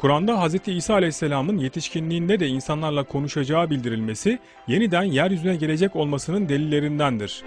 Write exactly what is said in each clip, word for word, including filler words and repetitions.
Kur'an'da Hz. İsa Aleyhisselam'ın yetişkinliğinde de insanlarla konuşacağı bildirilmesi, yeniden yeryüzüne gelecek olmasının delillerindendir.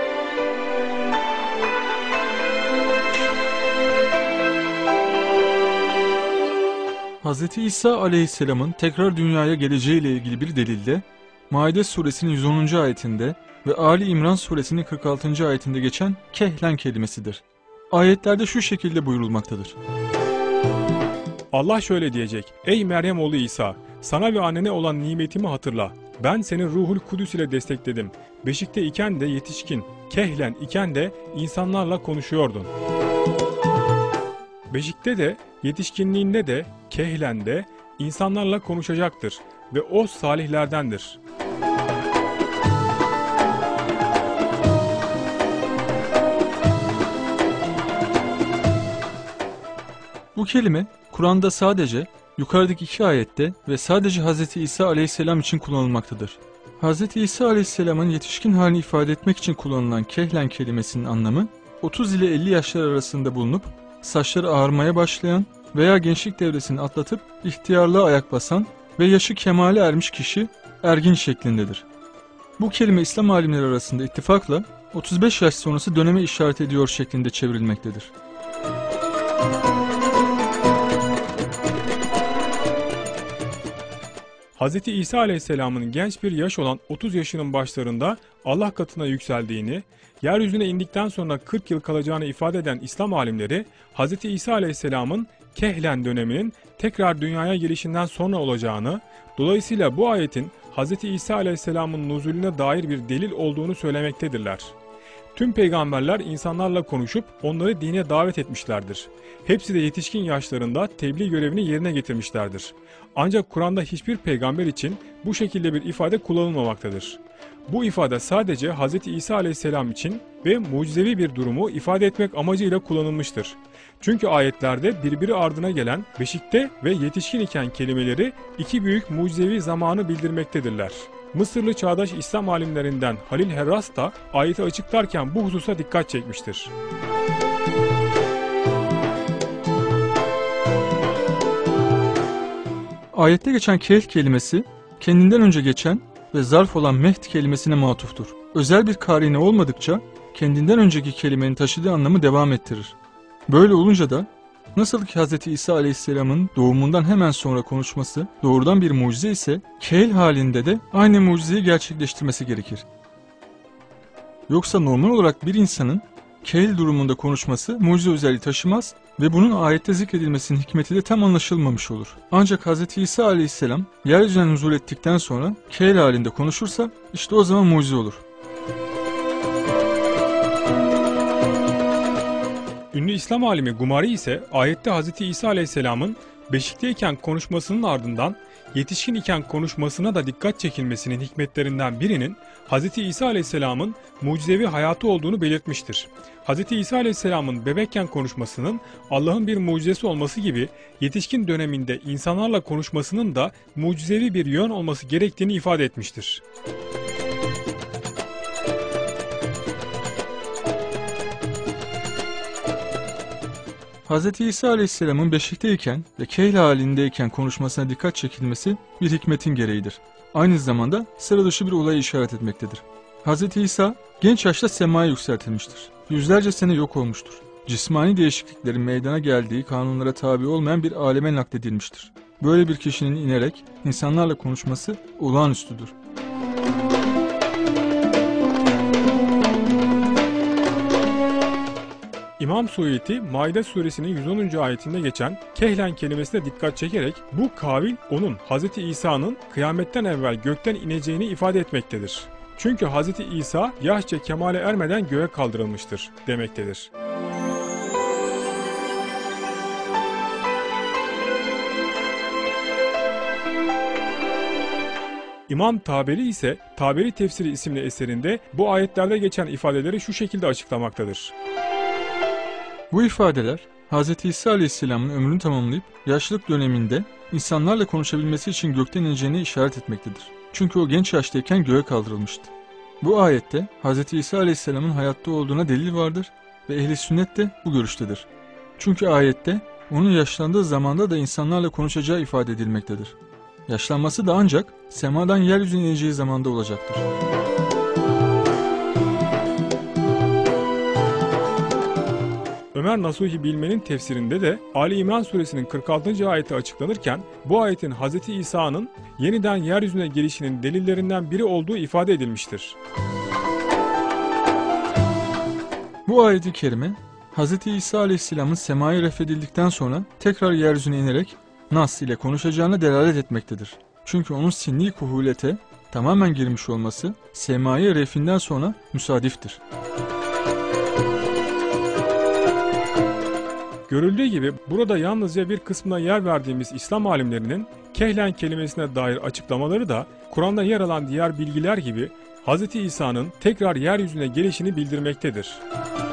Hz. İsa Aleyhisselam'ın tekrar dünyaya geleceğiyle ilgili bir delilde, Maide suresinin yüz onuncu ayetinde ve Ali İmran suresinin kırk altıncı ayetinde geçen kehlen kelimesidir. Ayetlerde şu şekilde buyurulmaktadır. Allah şöyle diyecek: Ey Meryem oğlu İsa! Sana ve annene olan nimetimi hatırla. Ben seni Ruhul Kudüs ile destekledim. Beşikte iken de yetişkin, kehlen iken de insanlarla konuşuyordun. Beşikte de, yetişkinliğinde de, kehlen de insanlarla konuşacaktır ve o salihlerdendir. Bu kelime Kur'an'da sadece yukarıdaki iki ayette ve sadece Hz. İsa Aleyhisselam için kullanılmaktadır. Hz. İsa Aleyhisselam'ın yetişkin halini ifade etmek için kullanılan kehlen kelimesinin anlamı, otuz ile elli yaşlar arasında bulunup saçları ağarmaya başlayan veya gençlik devresini atlatıp ihtiyarlığa ayak basan ve yaşı kemale ermiş kişi ergin şeklindedir. Bu kelime İslam alimleri arasında ittifakla otuz beş yaş sonrası döneme işaret ediyor şeklinde çevrilmektedir. Hz. İsa Aleyhisselam'ın genç bir yaş olan otuz yaşının başlarında Allah katına yükseldiğini, yeryüzüne indikten sonra kırk yıl kalacağını ifade eden İslam alimleri, Hz. İsa Aleyhisselam'ın kehlen döneminin tekrar dünyaya gelişinden sonra olacağını, dolayısıyla bu ayetin Hz. İsa Aleyhisselam'ın nuzulüne dair bir delil olduğunu söylemektedirler. Tüm peygamberler insanlarla konuşup onları dine davet etmişlerdir. Hepsi de yetişkin yaşlarında tebliğ görevini yerine getirmişlerdir. Ancak Kur'an'da hiçbir peygamber için bu şekilde bir ifade kullanılmamaktadır. Bu ifade sadece Hz. İsa Aleyhisselam için ve mucizevi bir durumu ifade etmek amacıyla kullanılmıştır. Çünkü ayetlerde birbiri ardına gelen beşikte ve yetişkin iken kelimeleri iki büyük mucizevi zamanı bildirmektedirler. Mısırlı çağdaş İslam alimlerinden Halil Herras da ayeti açıklarken bu hususa dikkat çekmiştir. Ayette geçen kehf kelimesi kendinden önce geçen ve zarf olan mehd kelimesine matuftur. Özel bir karine olmadıkça kendinden önceki kelimenin taşıdığı anlamı devam ettirir. Böyle olunca da nasıl ki Hz. İsa Aleyhisselam'ın doğumundan hemen sonra konuşması doğrudan bir mucize ise kehl halinde de aynı mucizeyi gerçekleştirmesi gerekir. Yoksa normal olarak bir insanın kehl durumunda konuşması mucize özelliği taşımaz ve bunun ayette zikredilmesinin hikmeti de tam anlaşılmamış olur. Ancak Hz. İsa Aleyhisselam yeryüzüne nuzul ettikten sonra kehl halinde konuşursa işte o zaman mucize olur. Ünlü İslam alimi Gumari ise ayette Hz. İsa Aleyhisselam'ın beşikteyken konuşmasının ardından yetişkin iken konuşmasına da dikkat çekilmesinin hikmetlerinden birinin Hz. İsa Aleyhisselam'ın mucizevi hayatı olduğunu belirtmiştir. Hz. İsa Aleyhisselam'ın bebekken konuşmasının Allah'ın bir mucizesi olması gibi yetişkin döneminde insanlarla konuşmasının da mucizevi bir yön olması gerektiğini ifade etmiştir. Hz. İsa Aleyhisselam'ın beşikteyken ve kehl halindeyken konuşmasına dikkat çekilmesi bir hikmetin gereğidir. Aynı zamanda sıra dışı bir olaya işaret etmektedir. Hz. İsa genç yaşta semaya yükseltilmiştir. Yüzlerce sene yok olmuştur. Cismani değişikliklerin meydana geldiği kanunlara tabi olmayan bir aleme nakledilmiştir. Böyle bir kişinin inerek insanlarla konuşması olağanüstüdür. İmam Suyuti, Maide suresinin yüz onuncu ayetinde geçen kehlen kelimesine dikkat çekerek bu kavil onun Hz. İsa'nın kıyametten evvel gökten ineceğini ifade etmektedir. Çünkü Hz. İsa yaşça kemale ermeden göğe kaldırılmıştır demektedir. İmam Taberi ise Taberi Tefsiri isimli eserinde bu ayetlerde geçen ifadeleri şu şekilde açıklamaktadır. Bu ifadeler Hz. İsa Aleyhisselam'ın ömrünü tamamlayıp yaşlılık döneminde insanlarla konuşabilmesi için gökten ineceğini işaret etmektedir. Çünkü o genç yaştayken göğe kaldırılmıştı. Bu ayette Hz. İsa Aleyhisselam'ın hayatta olduğuna delil vardır ve ehl-i sünnet de bu görüştedir. Çünkü ayette onun yaşlandığı zamanda da insanlarla konuşacağı ifade edilmektedir. Yaşlanması da ancak semadan yeryüzüne ineceği zamanda olacaktır. Ömer Nasuhi Bilmen'in tefsirinde de Ali İmran suresinin kırk altıncı ayeti açıklanırken bu ayetin Hz. İsa'nın yeniden yeryüzüne gelişinin delillerinden biri olduğu ifade edilmiştir. Bu ayet-i kerime Hz. İsa Aleyhisselam'ın semaya refedildikten sonra tekrar yeryüzüne inerek Nas ile konuşacağına delalet etmektedir. Çünkü onun sinni kuhulete tamamen girmiş olması semaya refinden sonra müsadiftir. Görüldüğü gibi burada yalnızca bir kısmına yer verdiğimiz İslam alimlerinin kehlen kelimesine dair açıklamaları da Kur'an'da yer alan diğer bilgiler gibi Hz. İsa'nın tekrar yeryüzüne gelişini bildirmektedir.